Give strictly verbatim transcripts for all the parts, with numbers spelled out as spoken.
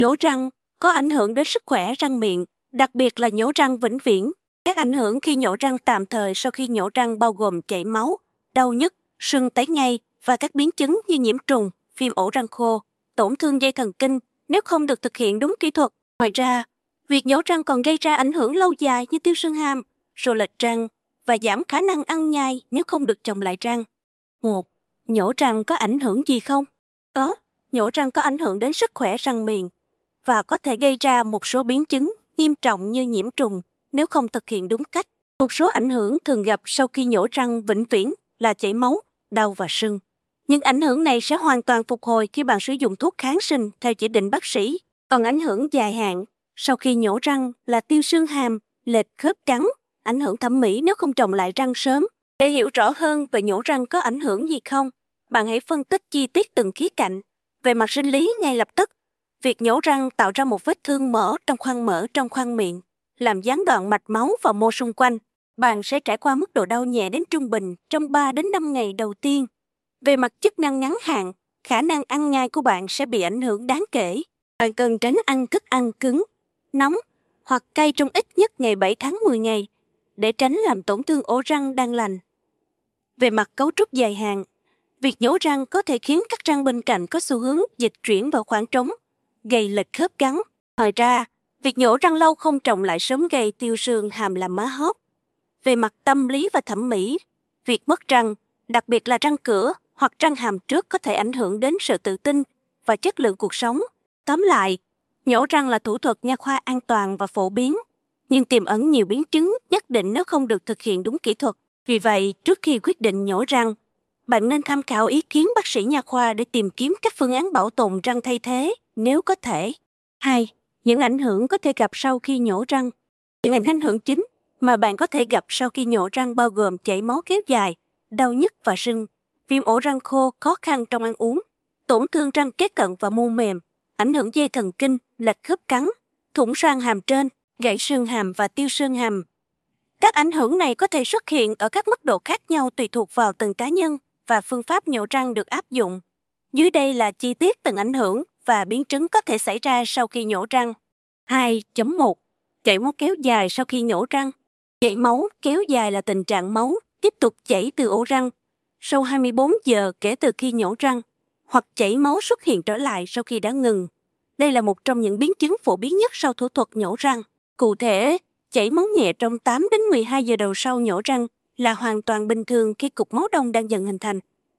Nhổ răng có ảnh hưởng đến sức khỏe răng miệng, đặc biệt là nhổ răng vĩnh viễn. Các ảnh hưởng khi nhổ răng tạm thời sau khi nhổ răng bao gồm chảy máu, đau nhức, sưng tấy ngay và các biến chứng như nhiễm trùng, viêm ổ răng khô, tổn thương dây thần kinh nếu không được thực hiện đúng kỹ thuật. Ngoài ra, việc nhổ răng còn gây ra ảnh hưởng lâu dài như tiêu xương hàm, rô lệch răng và giảm khả năng ăn nhai nếu không được trồng lại răng. một. Nhổ răng có ảnh hưởng gì không? Có, nhổ răng có ảnh hưởng đến sức khỏe răng miệng và có thể gây ra một số biến chứng nghiêm trọng như nhiễm trùng nếu không thực hiện đúng cách. Một số ảnh hưởng thường gặp sau khi nhổ răng vĩnh viễn là chảy máu, đau và sưng. Những ảnh hưởng này sẽ hoàn toàn phục hồi khi bạn sử dụng thuốc kháng sinh theo chỉ định bác sĩ. Còn ảnh hưởng dài hạn sau khi nhổ răng là tiêu xương hàm, lệch khớp cắn, ảnh hưởng thẩm mỹ nếu không trồng lại răng sớm. Để hiểu rõ hơn về nhổ răng có ảnh hưởng gì không, bạn hãy phân tích chi tiết từng khía cạnh. Về mặt sinh lý ngay lập tức, việc nhổ răng tạo ra một vết thương mở trong khoang mỡ trong khoang miệng, làm gián đoạn mạch máu và mô xung quanh. Bạn sẽ trải qua mức độ đau nhẹ đến trung bình trong ba đến năm ngày đầu tiên. Về mặt chức năng ngắn hạn, khả năng ăn nhai của bạn sẽ bị ảnh hưởng đáng kể. Bạn cần tránh ăn thức ăn cứng, nóng hoặc cay trong ít nhất ngày bảy tháng mười ngày để tránh làm tổn thương ổ răng đang lành. Về mặt cấu trúc dài hạn, việc nhổ răng có thể khiến các răng bên cạnh có xu hướng dịch chuyển vào khoảng trống, gây lệch khớp cắn. Ngoài ra, việc nhổ răng lâu không trồng lại sớm gây tiêu xương hàm làm má hóp. Về mặt tâm lý và thẩm mỹ, việc mất răng, đặc biệt là răng cửa hoặc răng hàm trước có thể ảnh hưởng đến sự tự tin và chất lượng cuộc sống. Tóm lại, nhổ răng là thủ thuật nha khoa an toàn và phổ biến, nhưng tiềm ẩn nhiều biến chứng nhất định nếu không được thực hiện đúng kỹ thuật. Vì vậy, trước khi quyết định nhổ răng, bạn nên tham khảo ý kiến bác sĩ nha khoa để tìm kiếm các phương án bảo tồn răng thay thế nếu có thể. hai. Những ảnh hưởng có thể gặp sau khi nhổ răng. Những ảnh hưởng chính mà bạn có thể gặp sau khi nhổ răng bao gồm chảy máu kéo dài, đau nhức và sưng, viêm ổ răng khô, khó khăn trong ăn uống, tổn thương răng kế cận và mô mềm, ảnh hưởng dây thần kinh, lệch khớp cắn, thủng xoang hàm trên, gãy xương hàm và tiêu xương hàm. Các ảnh hưởng này có thể xuất hiện ở các mức độ khác nhau tùy thuộc vào từng cá nhân và phương pháp nhổ răng được áp dụng. Dưới đây là chi tiết từng ảnh hưởng và biến chứng có thể xảy ra sau khi nhổ răng. hai chấm một. Chảy máu kéo dài sau khi nhổ răng. Chảy máu kéo dài là tình trạng máu tiếp tục chảy từ ổ răng sau hai mươi bốn giờ kể từ khi nhổ răng, hoặc chảy máu xuất hiện trở lại sau khi đã ngừng. Đây là một trong những biến chứng phổ biến nhất sau thủ thuật nhổ răng. Cụ thể, chảy máu nhẹ trong tám đến mười hai giờ đầu sau nhổ răng là hoàn toàn bình thường khi cục máu đông đang dần hình thành.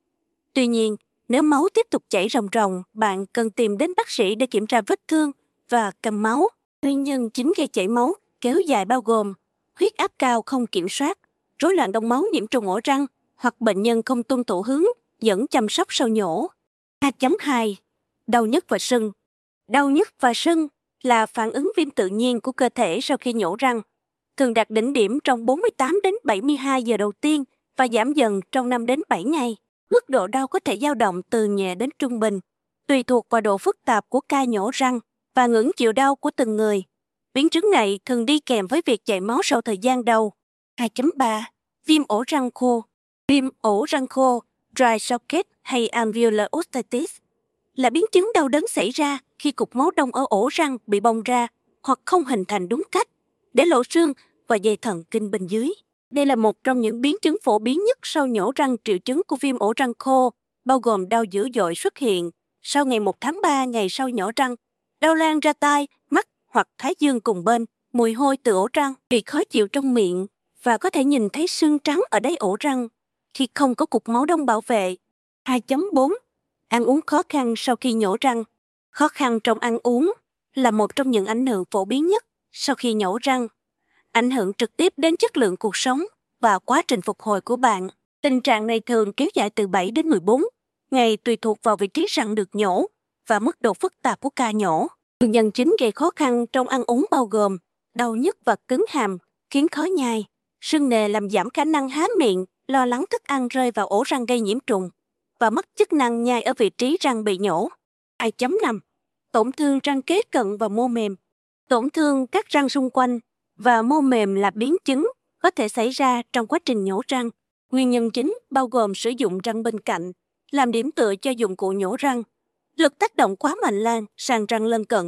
Tuy nhiên, nếu máu tiếp tục chảy ròng ròng, bạn cần tìm đến bác sĩ để kiểm tra vết thương và cầm máu. Nguyên nhân chính gây chảy máu kéo dài bao gồm huyết áp cao không kiểm soát, rối loạn đông máu nhiễm trùng ổ răng hoặc bệnh nhân không tuân thủ hướng dẫn chăm sóc sau nhổ. hai chấm hai. Đau nhức và sưng. Đau nhức và sưng là phản ứng viêm tự nhiên của cơ thể sau khi nhổ răng, thường đạt đỉnh điểm trong bốn mươi tám đến bảy mươi hai giờ đầu tiên và giảm dần trong năm đến bảy ngày. Mức độ đau có thể dao động từ nhẹ đến trung bình, tùy thuộc vào độ phức tạp của ca nhổ răng và ngưỡng chịu đau của từng người. Biến chứng này thường đi kèm với việc chảy máu sau thời gian đầu. hai chấm ba. Viêm ổ răng khô. Viêm ổ răng khô, dry socket hay alveolar otitis, là biến chứng đau đớn xảy ra khi cục máu đông ở ổ răng bị bong ra hoặc không hình thành đúng cách, để lộ xương và dây thần kinh bên dưới. Đây là một trong những biến chứng phổ biến nhất sau nhổ răng. Triệu chứng của viêm ổ răng khô bao gồm đau dữ dội xuất hiện sau ngày một tháng ba ngày sau nhổ răng, đau lan ra tai, mắt hoặc thái dương cùng bên, mùi hôi từ ổ răng, bị khó chịu trong miệng và có thể nhìn thấy xương trắng ở đáy ổ răng khi không có cục máu đông bảo vệ. hai chấm bốn. Ăn uống khó khăn sau khi nhổ răng. Khó khăn trong ăn uống là một trong những ảnh hưởng phổ biến nhất sau khi nhổ răng, ảnh hưởng trực tiếp đến chất lượng cuộc sống và quá trình phục hồi của bạn. Tình trạng này thường kéo dài từ bảy đến mười bốn ngày tùy thuộc vào vị trí răng được nhổ và mức độ phức tạp của ca nhổ. Nguyên nhân chính gây khó khăn trong ăn uống bao gồm đau nhức và cứng hàm, khiến khó nhai, sưng nề làm giảm khả năng há miệng, lo lắng thức ăn rơi vào ổ răng gây nhiễm trùng, và mất chức năng nhai ở vị trí răng bị nhổ. hai chấm năm. Tổn thương răng kế cận và mô mềm. Tổn thương các răng xung quanh và mô mềm là biến chứng có thể xảy ra trong quá trình nhổ răng. Nguyên nhân chính bao gồm sử dụng răng bên cạnh làm điểm tựa cho dụng cụ nhổ răng, lực tác động quá mạnh lan sang răng lân cận,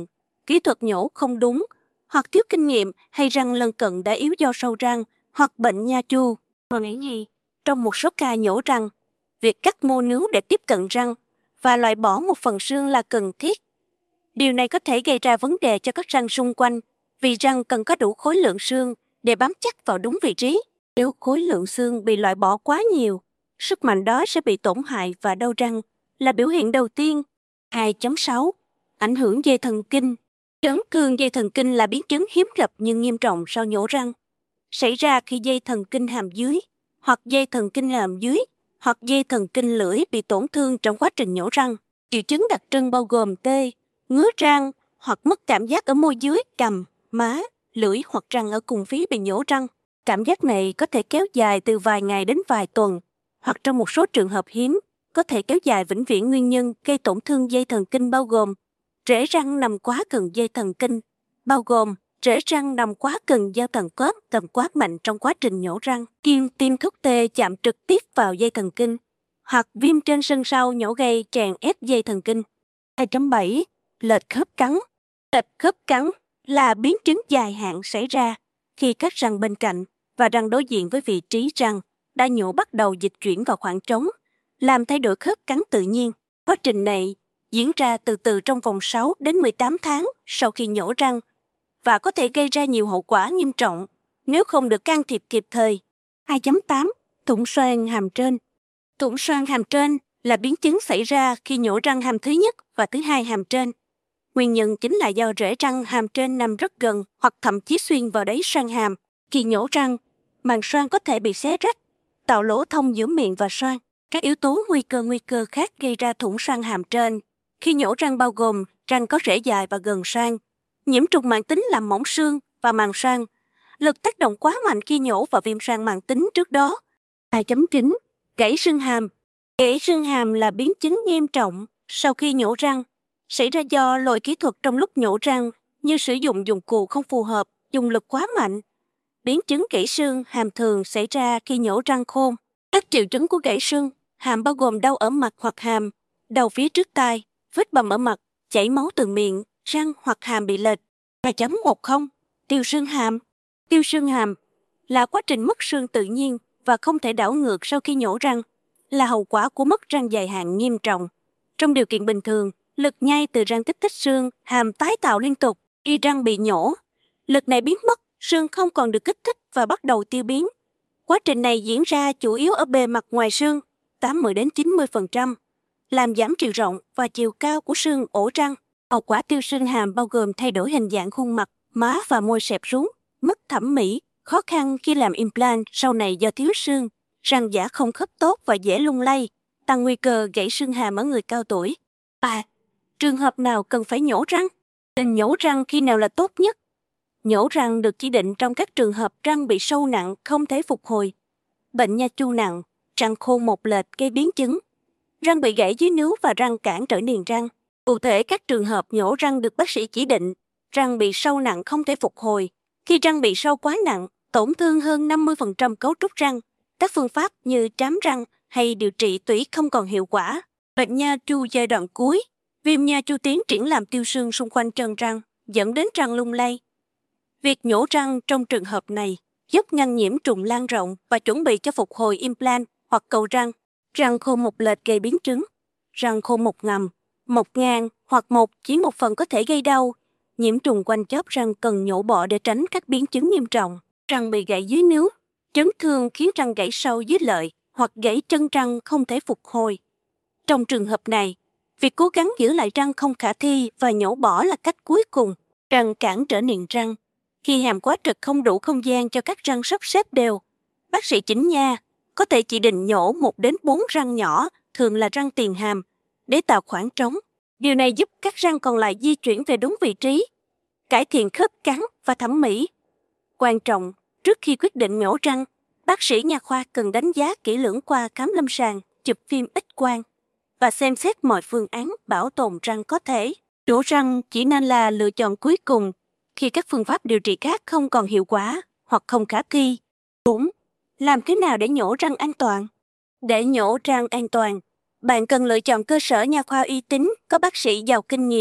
kỹ thuật nhổ không đúng, hoặc thiếu kinh nghiệm hay răng lân cận đã yếu do sâu răng hoặc bệnh nha chu. Tôi nghĩ gì? Trong một số ca nhổ răng, việc cắt mô nướu để tiếp cận răng và loại bỏ một phần xương là cần thiết. Điều này có thể gây ra vấn đề cho các răng xung quanh vì răng cần có đủ khối lượng xương để bám chắc vào đúng vị trí. Nếu khối lượng xương bị loại bỏ quá nhiều, sức mạnh đó sẽ bị tổn hại và đau răng là biểu hiện đầu tiên. hai chấm sáu. Ảnh hưởng dây thần kinh. Chấn thương dây thần kinh là biến chứng hiếm gặp nhưng nghiêm trọng sau nhổ răng. Xảy ra khi dây thần kinh hàm dưới, hoặc dây thần kinh hàm dưới, hoặc dây thần kinh lưỡi bị tổn thương trong quá trình nhổ răng. Triệu chứng đặc trưng bao gồm tê, ngứa răng, hoặc mất cảm giác ở môi dưới, cằm, má, lưỡi hoặc răng ở cùng phía bị nhổ răng. Cảm giác này có thể kéo dài từ vài ngày đến vài tuần, hoặc trong một số trường hợp hiếm, có thể kéo dài vĩnh viễn. Nguyên nhân gây tổn thương dây thần kinh bao gồm rễ răng nằm quá gần dây thần kinh, bao gồm rễ răng nằm quá gần dao thần quát, cầm quát mạnh trong quá trình nhổ răng, kim tiêm thuốc tê chạm trực tiếp vào dây thần kinh, hoặc viêm trên sân sau nhổ gây chèn ép dây thần kinh. hai chấm bảy. Lệch khớp cắn. Lệch khớp cắn là biến chứng dài hạn xảy ra khi các răng bên cạnh và răng đối diện với vị trí răng đã nhổ bắt đầu dịch chuyển vào khoảng trống, làm thay đổi khớp cắn tự nhiên. Quá trình này diễn ra từ từ trong vòng sáu đến mười tám tháng sau khi nhổ răng và có thể gây ra nhiều hậu quả nghiêm trọng nếu không được can thiệp kịp thời. hai chấm tám. Thủng xoang hàm trên. Thủng xoang hàm trên là biến chứng xảy ra khi nhổ răng hàm thứ nhất và thứ hai hàm trên. Nguyên nhân chính là do rễ răng hàm trên nằm rất gần hoặc thậm chí xuyên vào đáy xoang hàm. Khi nhổ răng, màng xoang có thể bị xé rách, tạo lỗ thông giữa miệng và xoang. Các yếu tố nguy cơ nguy cơ khác gây ra thủng xoang hàm trên khi nhổ răng bao gồm răng có rễ dài và gần xoang, nhiễm trùng mãn tính làm mỏng xương và màng xoang, lực tác động quá mạnh khi nhổ và viêm xoang mãn tính trước đó. hai chấm chín. Gãy xương hàm. Gãy xương hàm là biến chứng nghiêm trọng sau khi nhổ răng, xảy ra do lỗi kỹ thuật trong lúc nhổ răng như sử dụng dụng cụ không phù hợp, dùng lực quá mạnh. Biến chứng gãy xương hàm thường xảy ra khi nhổ răng khôn. Các triệu chứng của gãy xương hàm bao gồm đau ở mặt hoặc hàm, đau phía trước tai, vết bầm ở mặt, chảy máu từ miệng, răng hoặc hàm bị lệch. hai chấm mười. Tiêu xương hàm. Tiêu xương hàm là quá trình mất xương tự nhiên và không thể đảo ngược sau khi nhổ răng, là hậu quả của mất răng dài hạn nghiêm trọng. Trong điều kiện bình thường, lực nhai từ răng kích thích xương hàm tái tạo liên tục. Khi răng bị nhổ, lực này biến mất, xương không còn được kích thích và bắt đầu tiêu biến. Quá trình này diễn ra chủ yếu ở bề mặt ngoài xương, tám mươi đến chín mươi phần trăm, làm giảm chiều rộng và chiều cao của xương ổ răng. Hậu quả tiêu xương hàm bao gồm thay đổi hình dạng khuôn mặt, má và môi xẹp xuống, mất thẩm mỹ, khó khăn khi làm implant sau này do thiếu xương, răng giả không khớp tốt và dễ lung lay, tăng nguy cơ gãy xương hàm ở người cao tuổi. ba. Trường hợp nào cần phải nhổ răng? Nên nhổ răng khi nào là tốt nhất? Nhổ răng được chỉ định trong các trường hợp răng bị sâu nặng không thể phục hồi, bệnh nha chu nặng, răng khôn một lệch gây biến chứng, răng bị gãy dưới nướu và răng cản trở niềng răng. Cụ thể các trường hợp nhổ răng được bác sĩ chỉ định: răng bị sâu nặng không thể phục hồi, khi răng bị sâu quá nặng, tổn thương hơn năm mươi phần trăm cấu trúc răng, các phương pháp như trám răng hay điều trị tủy không còn hiệu quả, bệnh nha chu giai đoạn cuối, viêm nha chu tiến triển làm tiêu xương xung quanh chân răng, dẫn đến răng lung lay. Việc nhổ răng trong trường hợp này giúp ngăn nhiễm trùng lan rộng và chuẩn bị cho phục hồi implant hoặc cầu răng. Răng khôn một lệch gây biến chứng. Răng khôn một ngầm, một ngang hoặc một chỉ một phần có thể gây đau. Nhiễm trùng quanh chóp răng cần nhổ bỏ để tránh các biến chứng nghiêm trọng. Răng bị gãy dưới nướu, chấn thương khiến răng gãy sâu dưới lợi hoặc gãy chân răng không thể phục hồi. Trong trường hợp này, việc cố gắng giữ lại răng không khả thi và nhổ bỏ là cách cuối cùng. Răng cản trở niềng răng. Khi hàm quá trực không đủ không gian cho các răng sắp xếp đều, bác sĩ chỉnh nha có thể chỉ định nhổ một đến bốn răng nhỏ, thường là răng tiền hàm, để tạo khoảng trống. Điều này giúp các răng còn lại di chuyển về đúng vị trí, cải thiện khớp cắn và thẩm mỹ. Quan trọng, trước khi quyết định nhổ răng, bác sĩ nha khoa cần đánh giá kỹ lưỡng qua khám lâm sàng, chụp phim X-quang và xem xét mọi phương án bảo tồn răng có thể. Nhổ răng chỉ nên là lựa chọn cuối cùng khi các phương pháp điều trị khác không còn hiệu quả hoặc không khả thi. bốn. Làm thế nào để nhổ răng an toàn? Để nhổ răng an toàn, bạn cần lựa chọn cơ sở nha khoa uy tín, có bác sĩ giàu kinh nghiệm,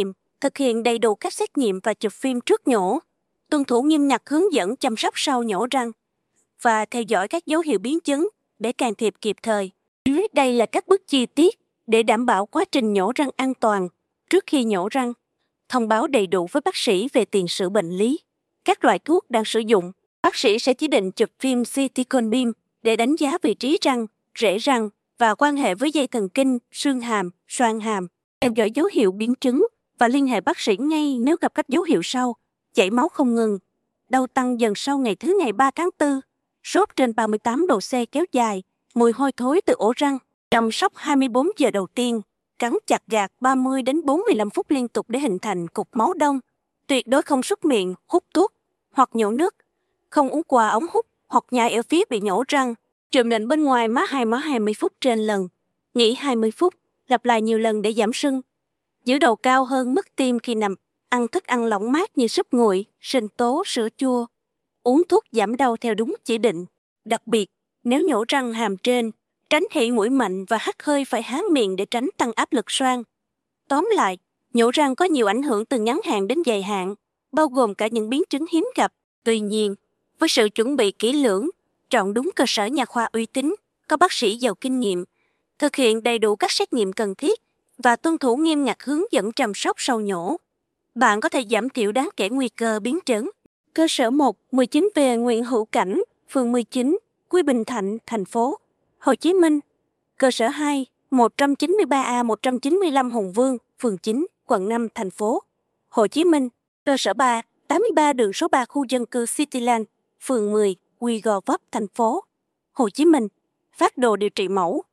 thực hiện đầy đủ các xét nghiệm và chụp phim trước nhổ, tuân thủ nghiêm ngặt hướng dẫn chăm sóc sau nhổ răng và theo dõi các dấu hiệu biến chứng để can thiệp kịp thời. Dưới đây là các bước chi tiết để đảm bảo quá trình nhổ răng an toàn. Trước khi nhổ răng, thông báo đầy đủ với bác sĩ về tiền sử bệnh lý, các loại thuốc đang sử dụng. Bác sĩ sẽ chỉ định chụp phim xê tê con beam để đánh giá vị trí răng, rễ răng và quan hệ với dây thần kinh, xương hàm, xoang hàm. Theo dõi dấu hiệu biến chứng và liên hệ bác sĩ ngay nếu gặp các dấu hiệu sau: chảy máu không ngừng, đau tăng dần sau ngày thứ ngày ba tháng tư, sốt trên ba mươi tám độ C kéo dài, mùi hôi thối từ ổ răng. Chăm sóc hai mươi bốn giờ đầu tiên, cắn chặt gạt ba mươi đến bốn mươi lăm phút liên tục để hình thành cục máu đông. Tuyệt đối không súc miệng, hút thuốc hoặc nhổ nước, không uống qua ống hút hoặc nhai ở phía bị nhổ răng. Chườm nền bên ngoài má hai má hai mươi phút trên lần, nghỉ hai mươi phút, lặp lại nhiều lần để giảm sưng. Giữ đầu cao hơn mức tim khi nằm, ăn thức ăn lỏng mát như súp nguội, sinh tố, sữa chua. Uống thuốc giảm đau theo đúng chỉ định. Đặc biệt, nếu nhổ răng hàm trên, tránh hỉ mũi mạnh và hắt hơi phải há miệng để tránh tăng áp lực xoang. Tóm lại, nhổ răng có nhiều ảnh hưởng từ ngắn hạn đến dài hạn, bao gồm cả những biến chứng hiếm gặp. Tuy nhiên, với sự chuẩn bị kỹ lưỡng, chọn đúng cơ sở nha khoa uy tín, có bác sĩ giàu kinh nghiệm, thực hiện đầy đủ các xét nghiệm cần thiết và tuân thủ nghiêm ngặt hướng dẫn chăm sóc sau nhổ, bạn có thể giảm thiểu đáng kể nguy cơ biến chứng. Cơ sở một, mười chín V Nguyễn Hữu Cảnh, phường mười chín, Quy Bình Thạnh, thành phố Hồ Chí Minh. Cơ sở hai, một trăm chín mươi ba A một trăm chín mươi lăm Hùng Vương, phường chín, quận năm, thành phố Hồ Chí Minh. Cơ sở ba, tám mươi ba đường số ba khu dân cư Cityland, phường mười, Quy Gò Vấp, thành phố Hồ Chí Minh. Phác đồ điều trị mẫu.